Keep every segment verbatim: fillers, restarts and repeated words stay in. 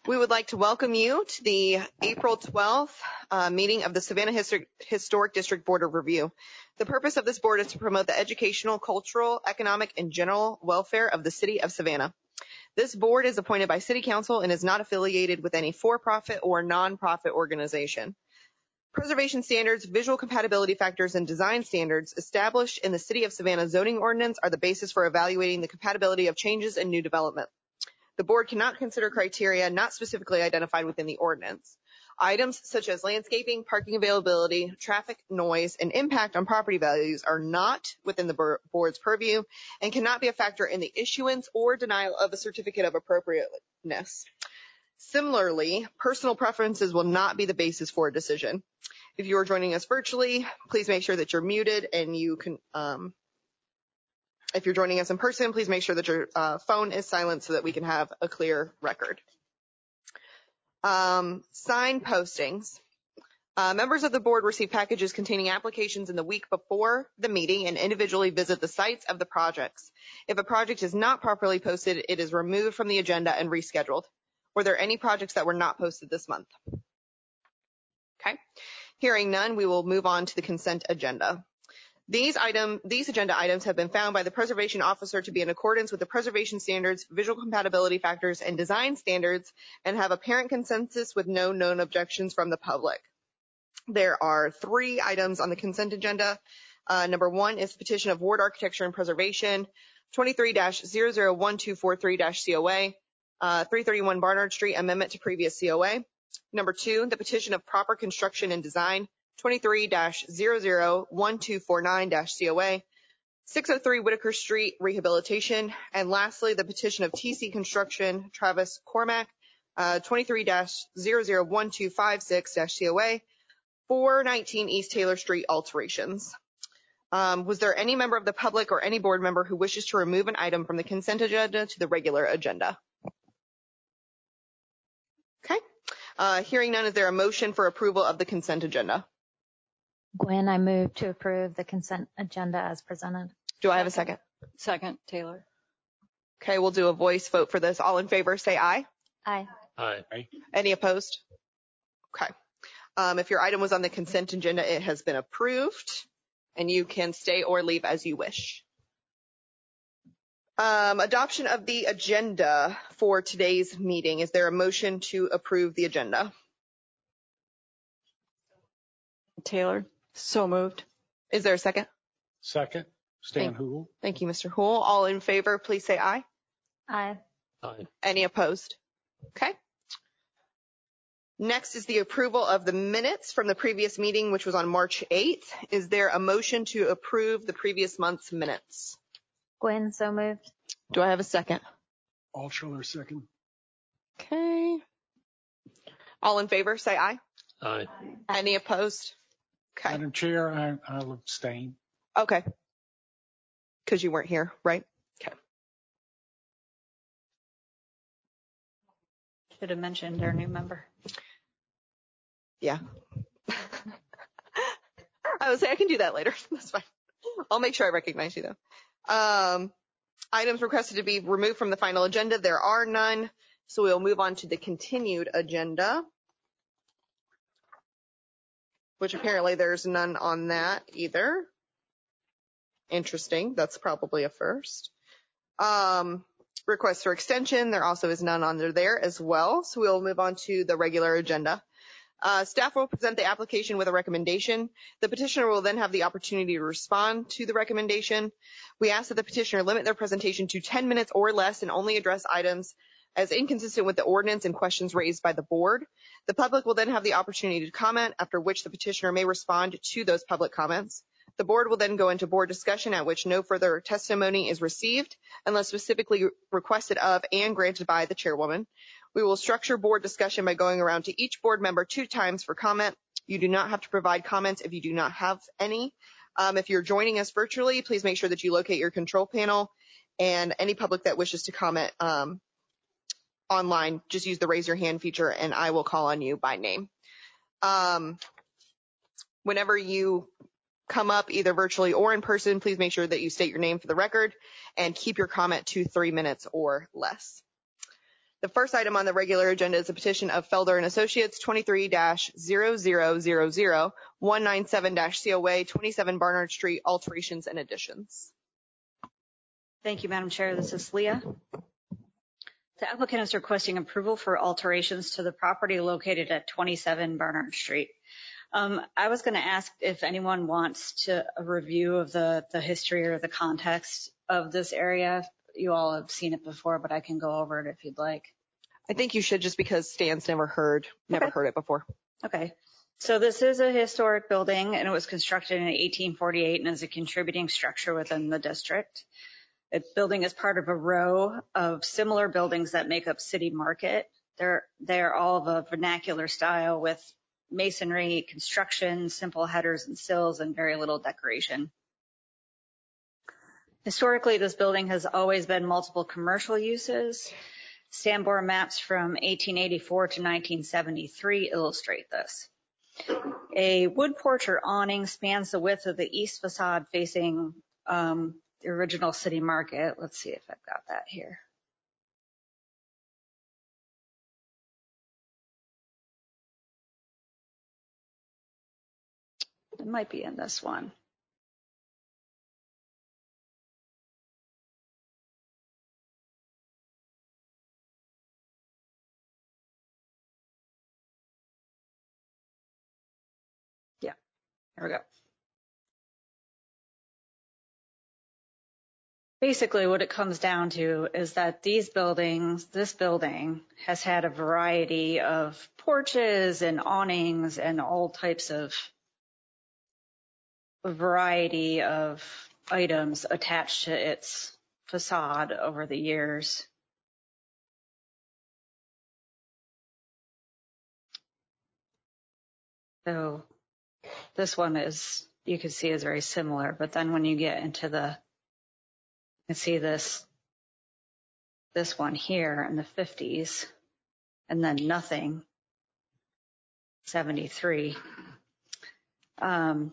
We would like to welcome you to the April twelfth uh, meeting of the Savannah Histor- Historic District Board of Review. The purpose of this board is to promote the educational, cultural, economic, and general welfare of the city of Savannah. This board is appointed by City Council and is not affiliated with any for-profit or non-profit organization. Preservation standards, visual compatibility factors, and design standards established in the City of Savannah zoning ordinance are the basis for evaluating the compatibility of changes and new development. The board cannot consider criteria not specifically identified within the ordinance. Items such as landscaping, parking availability, traffic, noise, and impact on property values are not within the board's purview and cannot be a factor in the issuance or denial of a certificate of appropriateness. Similarly, personal preferences will not be the basis for a decision. If you are joining us virtually, please make sure that you're muted and you can um, If you're joining us in person, please make sure that your uh, phone is silent so that we can have a clear record. Um, sign postings. Uh, members of the board receive packages containing applications in the week before the meeting and individually visit the sites of the projects. If a project is not properly posted, it is removed from the agenda and rescheduled. Were there any projects that were not posted this month? Okay. Hearing none, we will move on to the consent agenda. These item, these agenda items have been found by the preservation officer to be in accordance with the preservation standards, visual compatibility factors, and design standards, and have apparent consensus with no known objections from the public. There are three items on the consent agenda. Uh, number one is petition of Ward Architecture and Preservation, twenty-three dash zero zero one two four three dash C O A, uh, three thirty-one Barnard Street, amendment to previous C O A. Number two, the petition of Proper Construction and Design, twenty-three dash zero zero one two four nine dash C O A, six oh three Whitaker Street rehabilitation, and lastly, the petition of T C Construction, Travis Cormack, uh, twenty-three dash zero zero one two five six dash C O A, four nineteen East Taylor Street alterations. Um, was there any member of the public or any board member who wishes to remove an item from the consent agenda to the regular agenda? Okay. Uh, hearing none, is there a motion for approval of the consent agenda? Gwen, I move to approve the consent agenda as presented. Do I have a second? Second, Taylor. Okay, we'll do a voice vote for this. All in favor, say aye. Aye. Aye. Any opposed? Okay. Um, if your item was on the consent agenda, it has been approved, and you can stay or leave as you wish. Um, adoption of the agenda for today's meeting. Is there a motion to approve the agenda? Taylor. So moved. Is there a second? Second, Stan Thank, Hool. Thank you, Mister Hool. All in favor, please say aye. Aye. Aye. Any opposed? Okay. Next is the approval of the minutes from the previous meeting, which was on March eighth. Is there a motion to approve the previous month's minutes? Gwen, so moved. Do I have a second? Altshuler, second. Okay. All in favor, say aye. Aye. Any opposed? Okay. Madam Chair, I, I'll abstain. Okay. Because you weren't here, right? Okay. Should have mentioned our new member. Yeah. I would say I can do that later. That's fine. I'll make sure I recognize you though. Um, items requested to be removed from the final agenda. There are none. So we'll move on to the continued agenda, which apparently there's none on that either. Interesting. That's probably a first. Um, request for extension. There also is none under there as well. So we'll move on to the regular agenda. Uh, staff will present the application with a recommendation. The petitioner will then have the opportunity to respond to the recommendation. We ask that the petitioner limit their presentation to ten minutes or less and only address items as inconsistent with the ordinance and questions raised by the board. The public will then have the opportunity to comment, after which the petitioner may respond to those public comments. The board will then go into board discussion, at which no further testimony is received unless specifically requested of and granted by the chairwoman. We will structure board discussion by going around to each board member two times for comment. You do not have to provide comments if you do not have any. Um, if you're joining us virtually, please make sure that you locate your control panel, and any public that wishes to comment um, online, just use the raise your hand feature and I will call on you by name. Um, whenever you come up, either virtually or in person, please make sure that you state your name for the record and keep your comment to three minutes or less. The first item on the regular agenda is a petition of Felder and Associates twenty-three dash zero zero zero zero one nine seven dash C O A twenty-seven Barnard Street alterations and additions. Thank you, Madam Chair. This is Leah. The applicant is requesting approval for alterations to the property located at twenty-seven Barnard Street. Um, I was going to ask if anyone wants to a review of the, the history or the context of this area. You all have seen it before, but I can go over it if you'd like. I think you should, just because Stan's never heard, never Okay. heard it before. Okay. So this is a historic building, and it was constructed in eighteen forty-eight and is a contributing structure within the district. The building is part of a row of similar buildings that make up City Market. They're, they're all of a vernacular style with masonry, construction, simple headers and sills, and very little decoration. Historically, this building has always been multiple commercial uses. Sambor maps from eighteen eighty-four to nineteen seventy-three illustrate this. A wood porch or awning spans the width of the east facade facing um, the original City Market. Let's see if I've got that here. It might be in this one. Yeah, here we go. Basically, what it comes down to is that these buildings, this building has had a variety of porches and awnings and all types of a variety of items attached to its facade over the years. So this one is, you can see, is very similar, but then when you get into the, you can see this, this one here in the fifties, and then nothing, seventy-three. Um,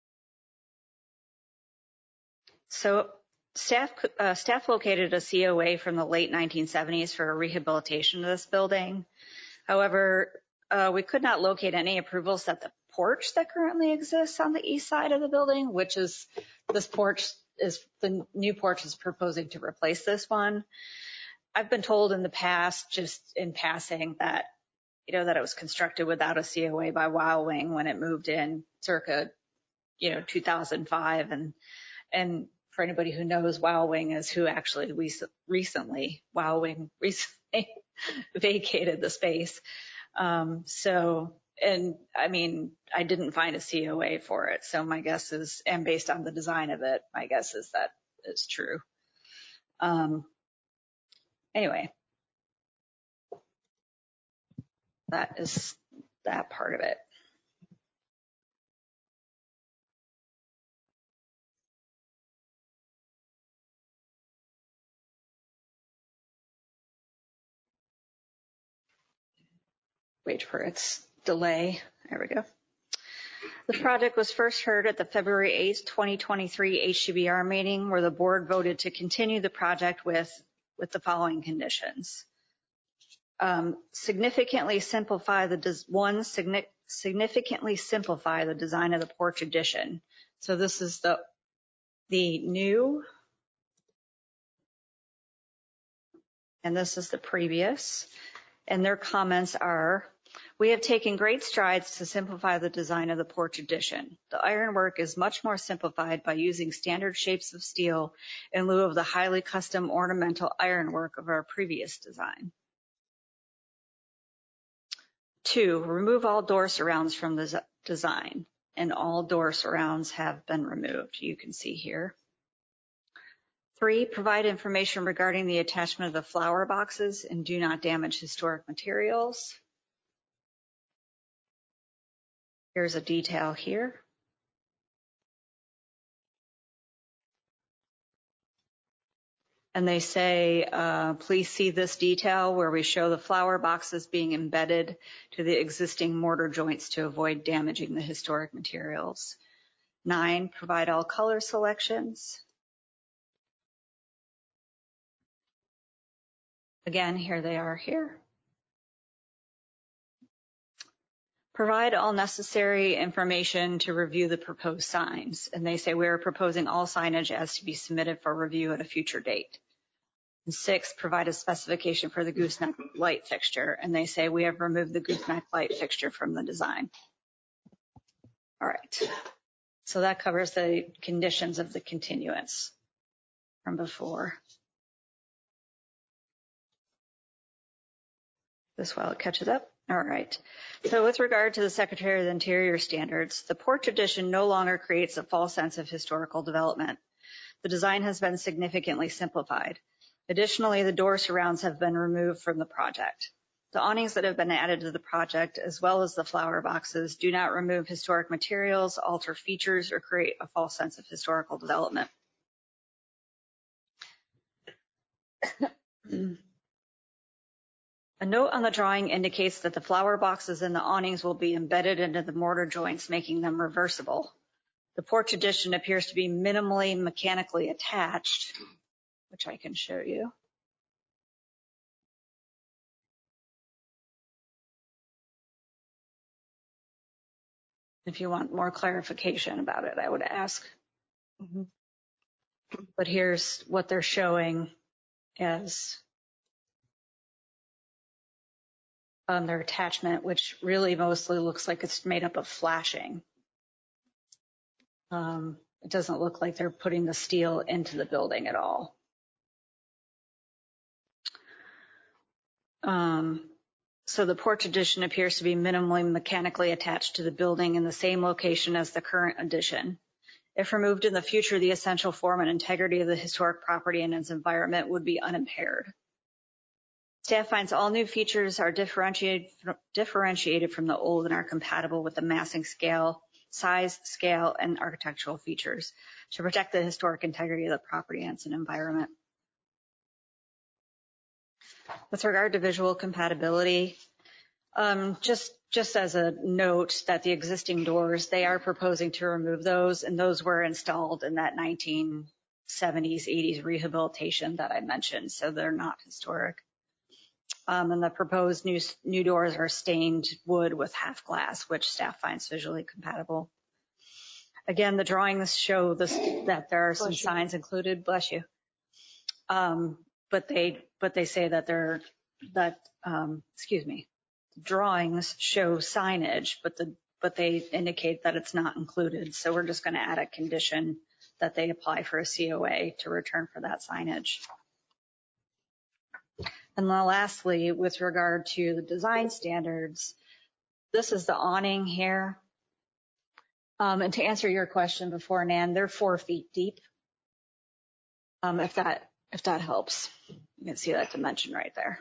so staff, uh, staff located a C O A from the late nineteen seventies for a rehabilitation of this building. However, uh, we could not locate any approvals that the porch that currently exists on the east side of the building, which is this porch is the new porch is proposing to replace this one. I've been told in the past, just in passing, that, you know, that it was constructed without a C O A by Wow Wing when it moved in circa, you know, two thousand five. And, and for anybody who knows, Wow Wing is who actually we recently, Wow Wing recently vacated the space. Um, so, and I mean, I didn't find a C O A for it. So my guess is, and based on the design of it, my guess is that is true. Um, anyway, that is that part of it. Wait for its delay. There we go. The project was first heard at the February eighth, twenty twenty-three H C B R meeting, where the board voted to continue the project with, with the following conditions. Um, significantly simplify the, des one, signi significantly simplify the design of the porch addition. So this is the, the new, and this is the previous. And their comments are, we have taken great strides to simplify the design of the porch addition. The ironwork is much more simplified by using standard shapes of steel in lieu of the highly custom ornamental ironwork of our previous design. Two, remove all door surrounds from the design, and all door surrounds have been removed. You can see here. Three, provide information regarding the attachment of the flower boxes and do not damage historic materials. Here's a detail here. And they say, uh, please see this detail where we show the flower boxes being embedded to the existing mortar joints to avoid damaging the historic materials. Nine, provide all color selections. Again, here they are here. Provide all necessary information to review the proposed signs. And they say we are proposing all signage as to be submitted for review at a future date. And six, provide a specification for the gooseneck light fixture. And they say we have removed the gooseneck light fixture from the design. All right. So that covers the conditions of the continuance from before. This while it catches up. All right. So with regard to the Secretary of the Interior standards, the Port tradition no longer creates a false sense of historical development. The design has been significantly simplified. Additionally, the door surrounds have been removed from the project. The awnings that have been added to the project, as well as the flower boxes, do not remove historic materials, alter features, or create a false sense of historical development. A note on the drawing indicates that the flower boxes and the awnings will be embedded into the mortar joints, making them reversible. The Port tradition appears to be minimally mechanically attached, which I can show you. If you want more clarification about it, I would ask. Mm-hmm. But here's what they're showing as on their attachment, which really mostly looks like it's made up of flashing. Um, it doesn't look like they're putting the steel into the building at all. Um, so the Port tradition appears to be minimally mechanically attached to the building in the same location as the current addition. If removed in the future, the essential form and integrity of the historic property and its environment would be unimpaired. Staff finds all new features are differentiated, differentiated from the old and are compatible with the massing scale, size, scale, and architectural features to protect the historic integrity of the property and its environment. With regard to visual compatibility, um, just, just as a note that the existing doors, they are proposing to remove those, and those were installed in that nineteen seventies, eighties rehabilitation that I mentioned, so they're not historic. Um, and the proposed new, new doors are stained wood with half glass, which staff finds visually compatible. Again, the drawings show this, that there are some bless signs you. included, bless you. Um, but they, but they say that they're, that, um, excuse me, drawings show signage, but the, but they indicate that it's not included. So we're just going to add a condition that they apply for a C O A to return for that signage. And then lastly, with regard to the design standards, this is the awning here. Um, and to answer your question before, Nan, they're four feet deep. Um, if that, if that helps, you can see that dimension right there.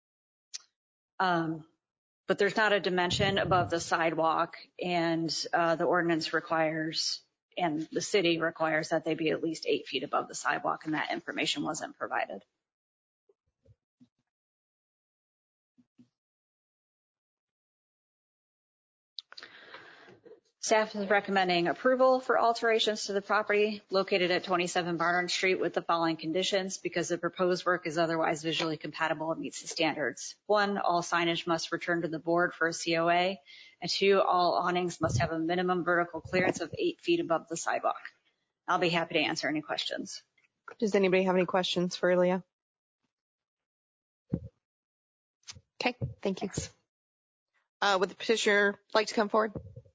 Um, but there's not a dimension above the sidewalk, and uh, the ordinance requires, and the city requires that they be at least eight feet above the sidewalk, and that information wasn't provided. Staff is recommending approval for alterations to the property located at twenty-seven Barnard Street with the following conditions because the proposed work is otherwise visually compatible and meets the standards. One, all signage must return to the board for a C O A. And two, all awnings must have a minimum vertical clearance of eight feet above the sidewalk. I'll be happy to answer any questions. Does anybody have any questions for Leah? Okay, thank you. Uh, would the petitioner like to come forward?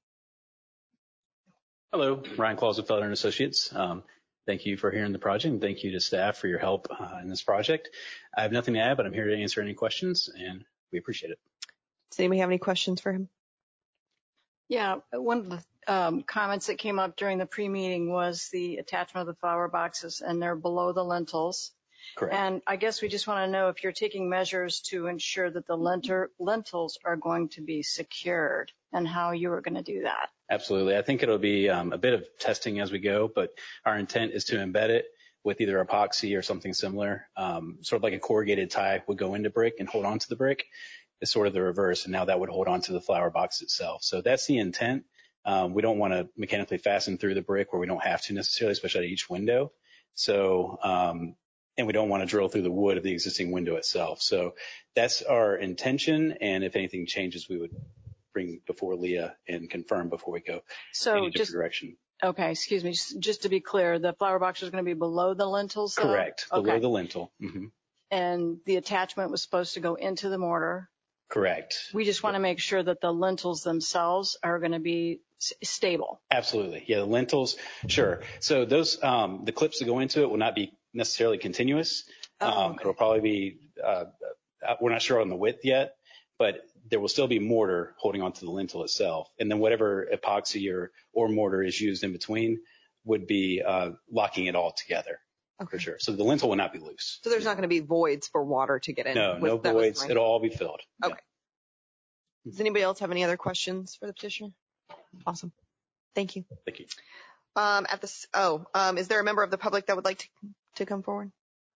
Hello, Ryan Claus with Feller and Associates. Um, thank you for hearing the project, and thank you to staff for your help uh, in this project. I have nothing to add, but I'm here to answer any questions, and we appreciate it. Does anybody have any questions for him? Yeah, one of the um, comments that came up during the pre-meeting was the attachment of the flower boxes, and they're below the lintels. Correct. And I guess we just want to know if you're taking measures to ensure that the lenter, lintels are going to be secured and how you are going to do that. Absolutely. I think it'll be um, a bit of testing as we go, but our intent is to embed it with either epoxy or something similar, um, sort of like a corrugated tie would go into brick and hold on to the brick. It's sort of the reverse, and now that would hold on to the flower box itself. So that's the intent. Um, we don't want to mechanically fasten through the brick where we don't have to necessarily, especially at each window. So um, and we don't want to drill through the wood of the existing window itself. So that's our intention. And if anything changes, we would bring before Leah and confirm before we go So any different just, direction. okay, excuse me, just, just to be clear, the flower box is going to be below the lintels though? Correct. Below Okay. the lintel. Mm-hmm. And the attachment was supposed to go into the mortar. Correct. We just want to make sure that the lintels themselves are going to be s- stable. Absolutely. Yeah, the lintels, sure. So those, um, the clips that go into it will not be necessarily continuous. Oh, Um, okay. It'll probably be, uh, uh, we're not sure on the width yet, but there will still be mortar holding onto the lintel itself. And then whatever epoxy or, or mortar is used in between would be uh, locking it all together. Okay. For sure. So the lintel will not be loose. So there's not going to be voids for water to get in? No, with- no that was voids. my- It'll all be filled. Okay. Does anybody else have any other questions for the petitioner? Awesome. Thank you. Thank you. Um, at this, oh, um, is there a member of the public that would like to, to come forward?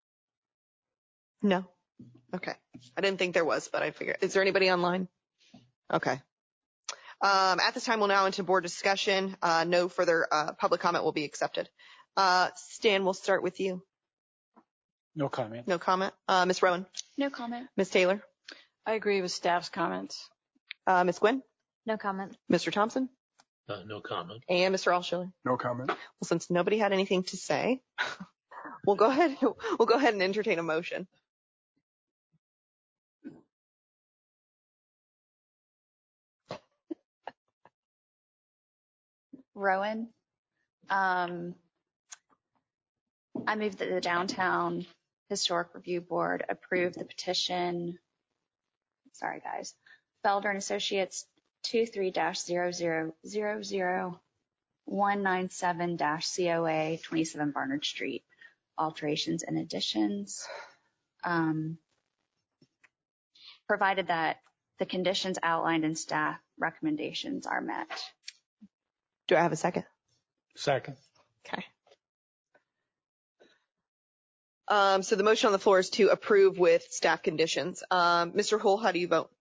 No. Okay. I didn't think there was, but I figured. Is there anybody online? Okay. Um, at this time, we'll now into board discussion. Uh, no further uh, public comment will be accepted. Uh, Stan, we'll start with you. No comment. No comment. Uh, Miz Rowan, No comment. Miz Taylor, I agree with staff's comments. uh, Miz Gwynn, No comment. Mister Thompson, Uh, no comment. and Mister Alschiller. No comment. Well, since nobody had anything to say, we'll go ahead. We'll go ahead and entertain a motion. Rowan. Um, I move that the Downtown Historic Review Board approve the petition. Sorry, guys. Felder and Associates two three dash zero zero zero zero one nine seven dash C O A twenty-seven Barnard Street. Alterations and additions. Um, provided that the conditions outlined in staff recommendations are met. Do I have a second? Second. Okay. Um, so the motion on the floor is to approve with staff conditions. Um, Mister Hull, how do you vote?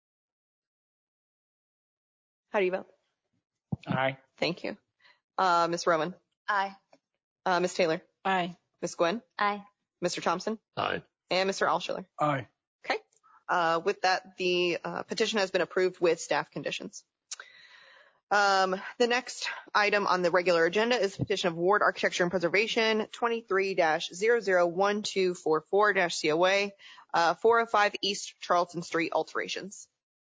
How do you vote? Aye. Thank you. Uh, Miz Rowan, Aye. uh, Miz Taylor, Aye. Miz Gwynn, Aye. Mister Thompson, Aye. and Mister Alschiller. Aye. Okay. Uh, with that, the uh, petition has been approved with staff conditions. Um, the next item on the regular agenda is the petition of Ward Architecture and Preservation twenty-three dash zero zero one two four four dash C O A, uh, four oh five East Charlton Street alterations.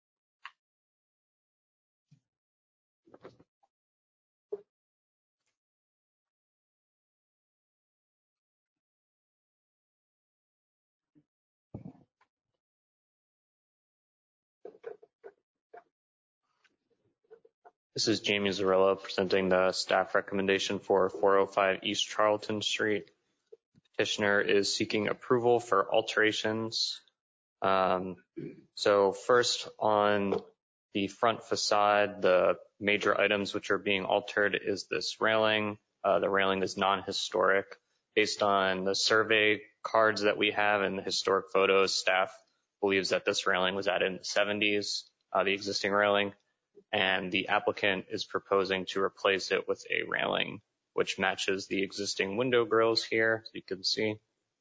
This is Jamie Zarella presenting the staff recommendation for four oh five East Charlton Street. Petitioner is seeking approval for alterations. Um, so first on the front facade, the major items which are being altered is this railing. Uh, the railing is non-historic. Based on the survey cards that we have and the historic photos, staff believes that this railing was added in the seventies, uh, the existing railing. And the applicant is proposing to replace it with a railing which matches the existing window grills here, as you can see.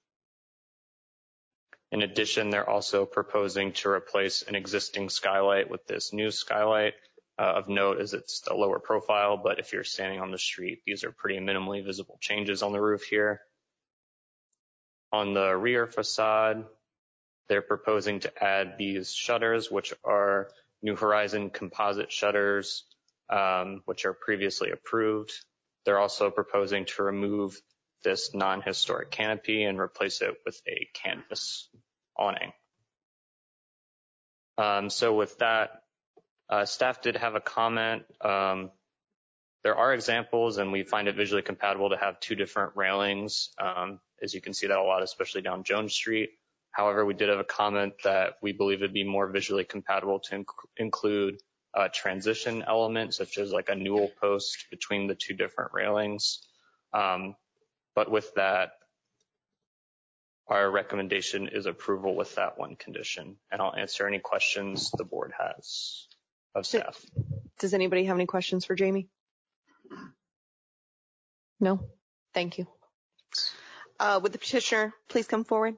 In addition, they're also proposing to replace an existing skylight with this new skylight. Uh, of note is it's the lower profile, but if you're standing on the street, these are pretty minimally visible changes on the roof here. On the rear facade, they're proposing to add these shutters, which are New Horizon composite shutters, um, which are previously approved. They're also proposing to remove this non-historic canopy and replace it with a canvas awning. Um, so with that, uh, staff did have a comment. Um, there are examples, and we find it visually compatible to have two different railings. Um, as you can see that a lot, especially down Jones Street. However, we did have a comment that we believe it'd be more visually compatible to inc include a transition element, such as like a newel post between the two different railings. Um, but with that, our recommendation is approval with that one condition. And I'll answer any questions the board has of staff. Does anybody have any questions for Jamie? No? Thank you. Uh, would the petitioner please come forward?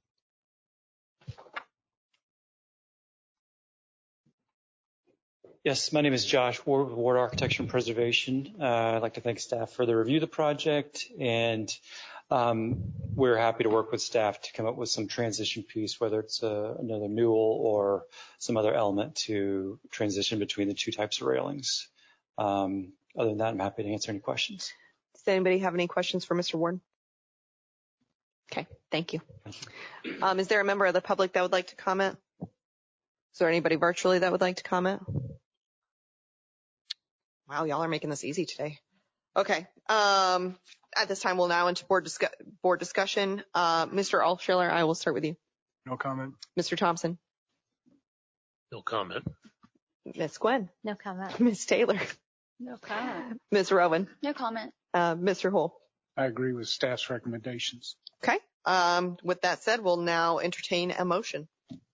Yes, my name is Josh Ward with Ward Architecture and Preservation. Uh, I'd like to thank staff for the review of the project, and um, we're happy to work with staff to come up with some transition piece, whether it's a, another newel or some other element to transition between the two types of railings. Um, other than that, I'm happy to answer any questions. Does anybody have any questions for Mister Ward? Okay, thank you. Thank you. Um, is there a member of the public that would like to comment? Is there anybody virtually that would like to comment? Wow, y'all are making this easy today. Okay. Um, at this time, we'll now into board, discu- board discussion. Uh, Mister Altschuler, I will start with you. No comment. Mister Thompson. No comment. Miz Gwen. No comment. Miz Taylor. No comment. Miz Rowan. No comment. Uh, Mister Hull. I agree with staff's recommendations. Okay. Um, with that said, we'll now entertain a motion.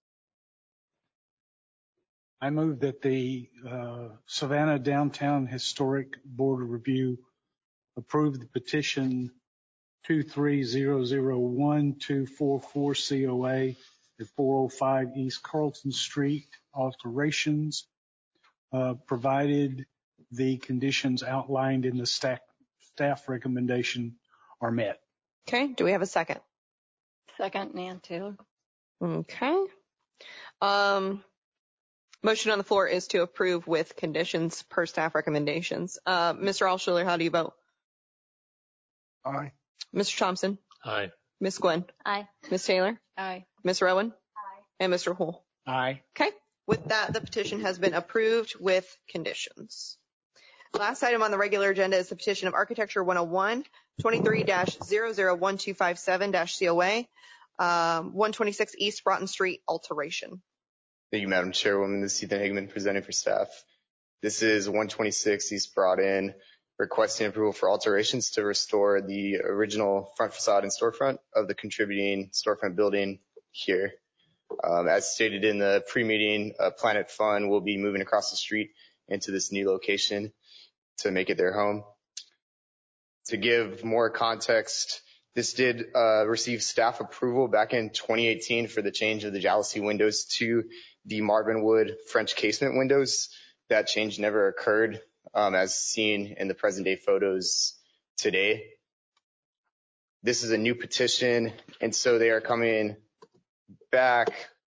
I move that the uh, Savannah Downtown Historic Board of Review approve the petition two three zero zero one two four four C O A at four oh five East Carlton Street alterations, uh, provided the conditions outlined in the staff, staff recommendation are met. Okay. Do we have a second? Second, Nan Taylor. Okay. Um, motion on the floor is to approve with conditions per staff recommendations. Uh, Mister Altschuler, how do you vote? Aye. Mister Thompson? Aye. Miz Gwen? Aye. Miz Taylor? Aye. Miz Rowan? Aye. And Mister Hull? Aye. Okay. With that, the petition has been approved with conditions. Last item on the regular agenda is the petition of Architecture one oh one, twenty-three dash zero zero one two five seven dash C O A, um, one twenty-six East Broughton Street alteration. Thank you, Madam Chairwoman. This is Ethan Higman presenting for staff. This is one twenty-six East Broughton, requesting approval for alterations to restore the original front facade and storefront of the contributing storefront building here. Um, as stated in the pre-meeting, uh, Planet Fun will be moving across the street into this new location to make it their home. To give more context, this did uh, receive staff approval back in twenty eighteen for the change of the jalousie windows to the Marvin Wood French casement windows. That change never occurred, um, as seen in the present day photos today. This is a new petition, and so they are coming back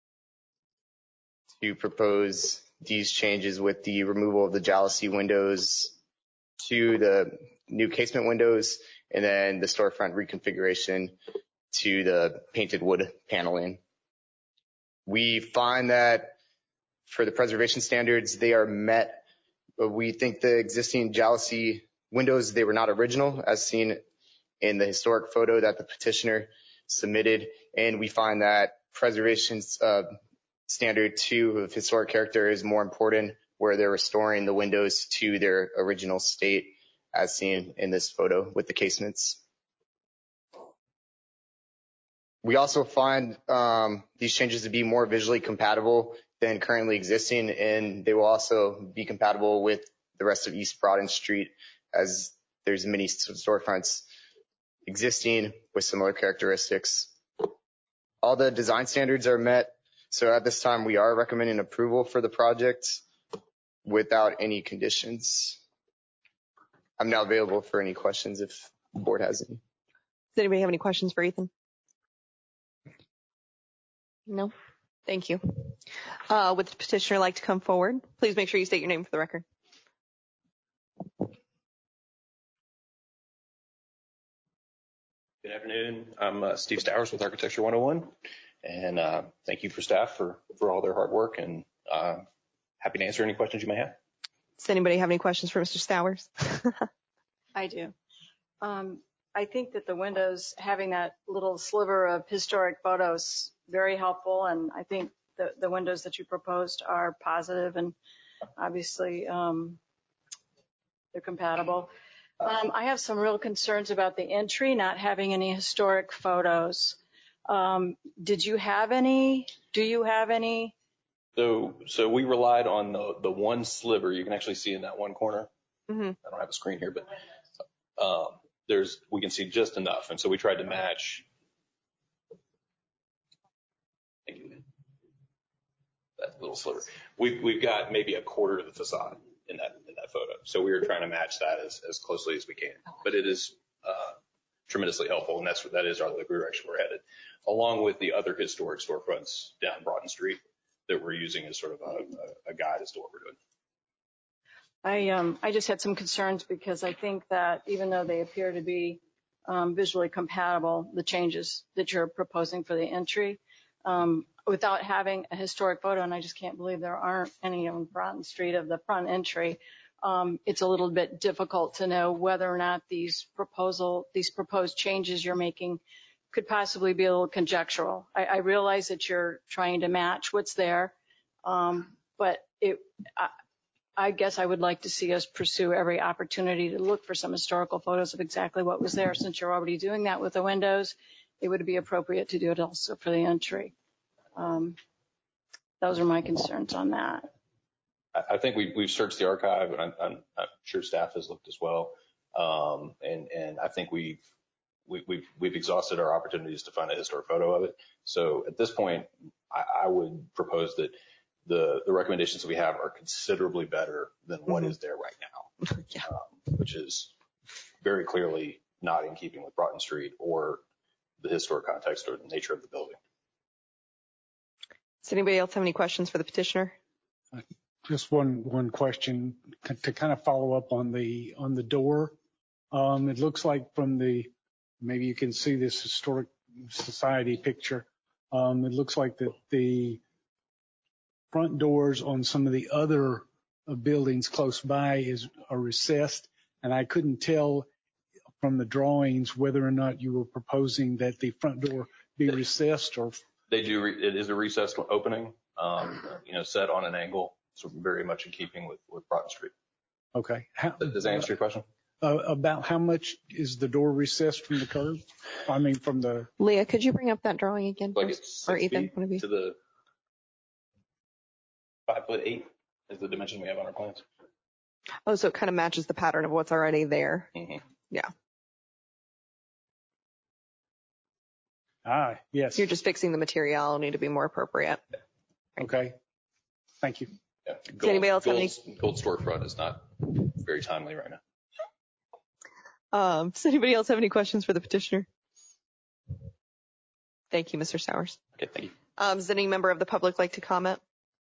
to propose these changes with the removal of the jalousie windows to the new casement windows, and then the storefront reconfiguration to the painted wood paneling. We find that for the preservation standards, they are met, but we think the existing jalousie windows, they were not original, as seen in the historic photo that the petitioner submitted, and we find that preservation uh, standard two of historic character is more important, where they're restoring the windows to their original state, as seen in this photo with the casements. We also find um, these changes to be more visually compatible than currently existing, and they will also be compatible with the rest of East Broughton Street, as there's many storefronts existing with similar characteristics. All the design standards are met, so at this time we are recommending approval for the project without any conditions. I'm now available for any questions if the board has any. Does anybody have any questions for Ethan? No? Thank you. Uh, would the petitioner like to come forward? Please make sure you state your name for the record. Good afternoon. I'm uh, Steve Stowers with Architecture one oh one, and uh, thank you for staff for, for all their hard work, and uh, happy to answer any questions you may have. Does anybody have any questions for Mister Stowers? I do. Um, I think that the windows, having that little sliver of historic photos, very helpful, and I think the, the windows that you proposed are positive, and obviously um, they're compatible. Um, I have some real concerns about the entry not having any historic photos. Um, did you have any? Do you have any? So, so we relied on the the one sliver you can actually see in that one corner. Mm-hmm. I don't have a screen here, but um, there's, we can see just enough. And so we tried to match. Thank you. That little sliver. We've, we've got maybe a quarter of the facade in that, in that photo. So we were trying to match that as, as closely as we can, but it is, uh, tremendously helpful. And that's, that is our, the direction we're headed, along with the other historic storefronts down Broughton Street that we're using as sort of a, a, a guide as to what we're doing. I um I just had some concerns because I think that even though they appear to be um, visually compatible, the changes that you're proposing for the entry, um, without having a historic photo, and I just can't believe there aren't any on Broughton Street of the front entry, um, it's a little bit difficult to know whether or not these proposal these proposed changes you're making could possibly be a little conjectural. I, I realize that you're trying to match what's there, um, but it. I, I guess I would like to see us pursue every opportunity to look for some historical photos of exactly what was there. Since you're already doing that with the windows, it would be appropriate to do it also for the entry. Um, those are my concerns on that. I think we, we've searched the archive, and I'm, I'm, I'm sure staff has looked as well. Um, and, and I think we've, we, we've, we've exhausted our opportunities to find a historic photo of it. So at this point, I, I would propose that the, the recommendations that we have are considerably better than what mm-hmm. is there right now, yeah. um, which is very clearly not in keeping with Broughton Street or the historic context or the nature of the building. Does anybody else have any questions for the petitioner? Just one one question to kind of follow up on the on the door. Um, it looks like from the, maybe you can see this historic society picture. Um, it looks like that the front doors on some of the other uh, buildings close by is are recessed, and I couldn't tell from the drawings whether or not you were proposing that the front door be recessed or. They do. Re- it is a recessed opening, um, you know, set on an angle, so very much in keeping with, with Broughton Street. Okay. How, Does that answer your question? Uh, about how much is the door recessed from the curb? I mean, from the. Leah, could you bring up that drawing again, like it's or Ethan, one of you? To the five foot eight is the dimension we have on our plans. Oh, so it kind of matches the pattern of what's already there. Mm-hmm. Yeah. Ah, yes. You're just fixing the materiality to be more appropriate. Right. Okay. Thank you. Yeah. Gold, Does anybody else gold, have any? Gold storefront is not very timely right now. Um, does anybody else have any questions for the petitioner? Thank you, Mister Sowers. Okay, thank you. Um, does any member of the public like to comment?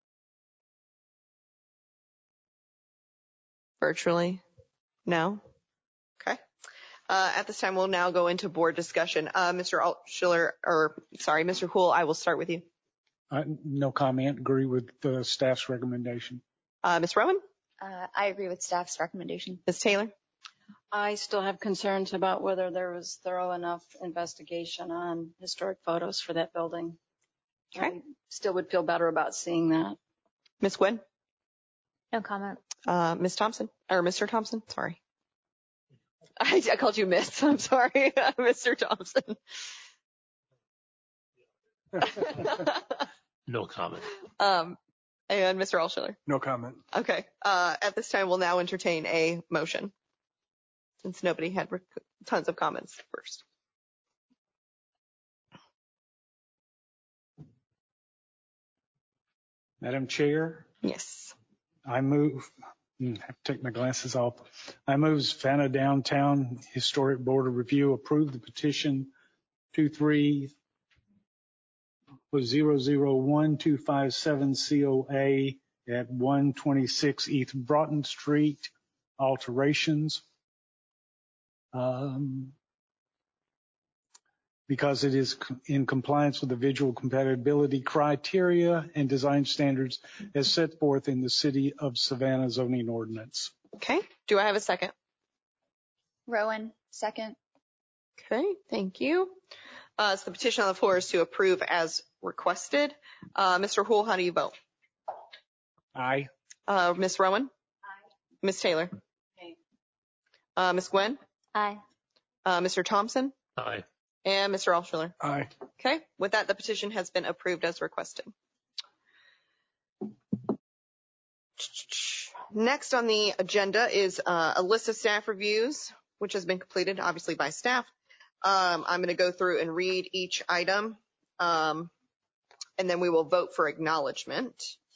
Virtually? No? Okay. Uh, at this time, we'll now go into board discussion. Uh, Mister Altschiller, or sorry, Mister Houle, I will start with you. Uh, no comment. Agree with the staff's recommendation. Uh, Miz Rowan? Uh, I agree with staff's recommendation. Miz Taylor? I still have concerns about whether there was thorough enough investigation on historic photos for that building. Okay. I still would feel better about seeing that. Miz Gwynn? No comment. Uh, Miz Thompson, or Mister Thompson, sorry. I, I called you Miss, I'm sorry, Mister Thompson. No comment. Um, and Mister Altschiller? No comment. Okay. Uh, at this time, we'll now entertain a motion, since nobody had rec- tons of comments first. Madam Chair? Yes. I move, I have to take my glasses off. I move Savannah Downtown Historic Board of Review approve the petition two three zero zero one two five seven C O A at one twenty-six East Broughton Street, alterations. Um, because it is in compliance with the visual compatibility criteria and design standards as set forth in the City of Savannah zoning ordinance. Okay. Do I have a second? Rowan, second. Okay. Thank you. Uh, so the petition on the floor is to approve as requested. Uh, Mister Houle, how do you vote? Aye. Uh, Miz Rowan? Aye. Miz Taylor? Aye. Uh, Miz Gwynn? Aye. Uh, Mister Thompson? Aye. And Mister Altschiller? Aye. Okay. With that, the petition has been approved as requested. Next on the agenda is uh, a list of staff reviews which has been completed obviously by staff. Um, I'm going to go through and read each item, um, and then we will vote for acknowledgement.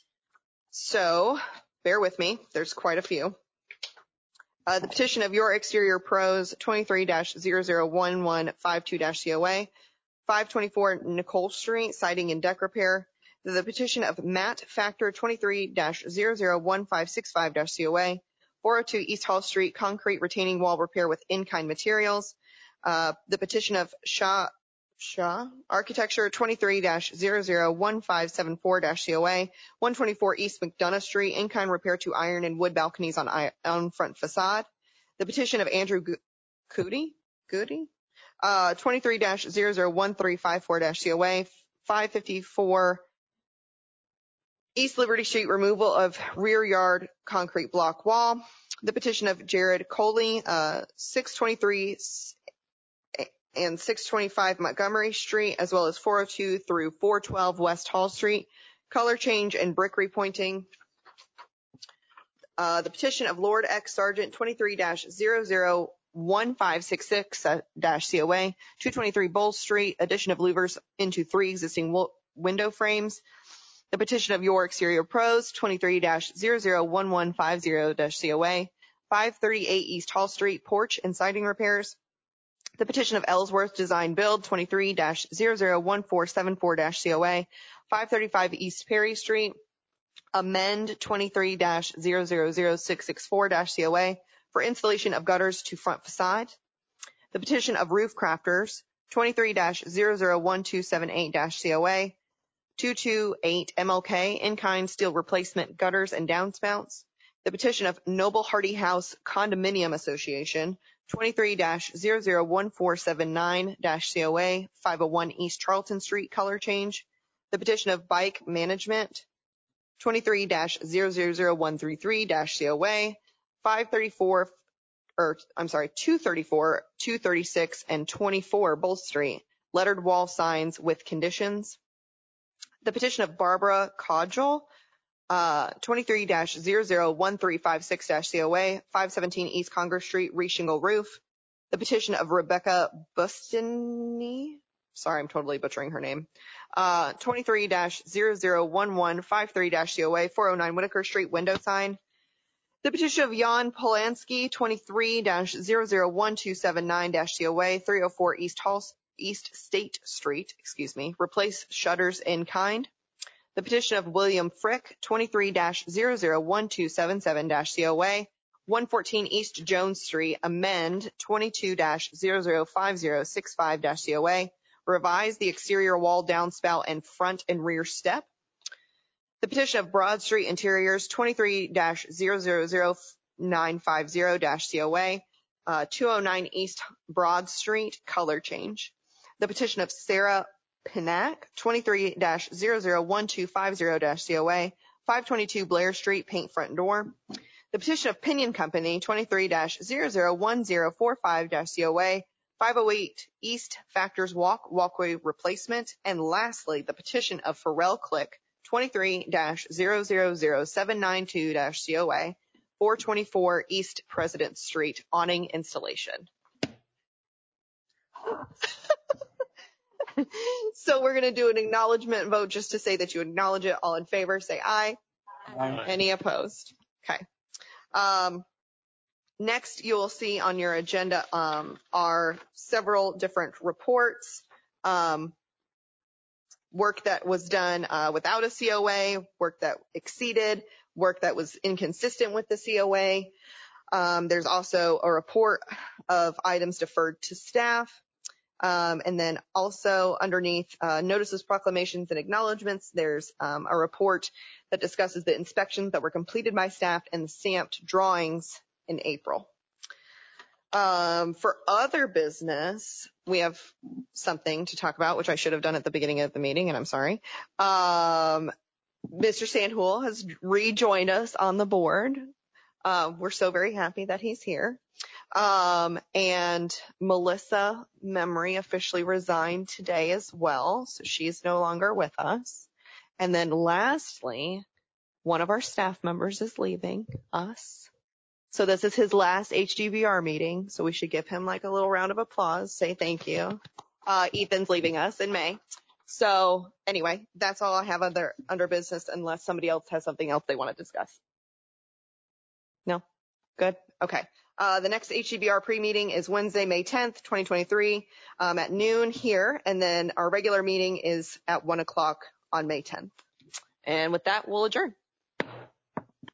So bear with me. There's quite a few. Uh, the petition of Your Exterior Pros twenty-three dash zero zero one one five two dash C O A, five twenty-four Nicole Street, siding and deck repair. The petition of Matt Factor twenty-three dash zero zero one five six five dash C O A, four oh two East Hall Street, concrete retaining wall repair with in-kind materials. Uh, the petition of Shaw, Shaw Architecture twenty-three dash zero zero one five seven four dash C O A, one twenty-four East McDonough Street, in-kind repair to iron and wood balconies on, on front facade. The petition of Andrew Goody, Goody, uh, twenty-three dash zero zero one three five four dash C O A, five fifty-four East Liberty Street, removal of rear yard concrete block wall. The petition of Jared Coley, uh, six twenty-three and six twenty-five Montgomery Street, as well as four oh two through four twelve West Hall Street, color change and brick repointing. Uh, the petition of Lord X Sargent twenty-three dash zero zero one five six six dash C O A, two twenty-three Bull Street, addition of louvers into three existing window frames. The petition of Your Exterior Pros twenty-three dash zero zero one one five zero dash C O A, five thirty-eight East Hall Street, porch and siding repairs. The petition of Ellsworth Design Build twenty-three dash zero zero one four seven four dash C O A, five thirty-five East Perry Street, amend twenty-three dash zero zero zero six six four dash C O A for installation of gutters to front facade. The petition of Roof Crafters twenty-three dash zero zero one two seven eight dash C O A, two twenty-eight M L K, in-kind steel replacement gutters and downspouts. The petition of Noble Hardy House Condominium Association twenty-three dash zero zero one four seven nine dash C O A, five oh one East Charlton Street, color change. The petition of Bike Management twenty-three dash zero zero zero one three three dash C O A, five thirty-four, or I'm sorry, two thirty-four, two thirty-six, and twenty-four Bull Street, lettered wall signs with conditions. The petition of Barbara Codgel, uh, twenty-three dash zero zero one three five six dash C O A, five seventeen East Congress Street, reshingle roof. The petition of Rebecca Bustini, sorry, I'm totally butchering her name, uh, twenty-three dash zero zero one one five three dash C O A, four oh nine Whitaker Street, window sign. The petition of Jan Polanski, twenty-three dash zero zero one two seven nine dash C O A, three oh four East Hall East State Street, excuse me, replace shutters in kind. The petition of William Frick, twenty-three dash zero zero one two seven seven dash C O A, one fourteen East Jones Street, amend twenty-two dash zero zero five zero six five dash C O A, revise the exterior wall downspout and front and rear step. The petition of Broad Street Interiors, twenty-three dash zero zero zero nine five zero dash C O A, uh, two oh nine East Broad Street, color change. The petition of Sarah Pinack, twenty-three dash zero zero one two five zero dash C O A, five twenty-two Blair Street, paint front door. The petition of Pinion Company, twenty-three dash zero zero one zero four five dash C O A, five oh eight East Factors Walk, walkway replacement. And lastly, the petition of Pharrell Click, twenty-three dash zero zero zero seven nine two dash C O A, four twenty-four East President Street, awning installation. So we're going to do an acknowledgement vote just to say that you acknowledge it. All in favor, say aye. Aye. Any opposed? Okay. Um, next, you will see on your agenda um, are several different reports, um, work that was done uh, without a C O A, work that exceeded, work that was inconsistent with the C O A. Um, there's also a report of items deferred to staff. Um, and then also underneath uh, notices, proclamations, and acknowledgements, there's um, a report that discusses the inspections that were completed by staff and the stamped drawings in April. Um, for other business, we have something to talk about, which I should have done at the beginning of the meeting, and I'm sorry. Um, Mister Sandhool has rejoined us on the board. Uh, we're so very happy that he's here. Um, and Melissa Memory officially resigned today as well, so she's no longer with us. And then lastly, one of our staff members is leaving us. So this is his last H G B R meeting, so we should give him like a little round of applause, say thank you. Uh, Ethan's leaving us in May. So anyway, that's all I have under, under business unless somebody else has something else they want to discuss. No? Good? Okay. Uh, the next H G B R pre-meeting is Wednesday, May tenth, twenty twenty-three um, at noon here. And then our regular meeting is at one o'clock on May tenth. And with that, we'll adjourn.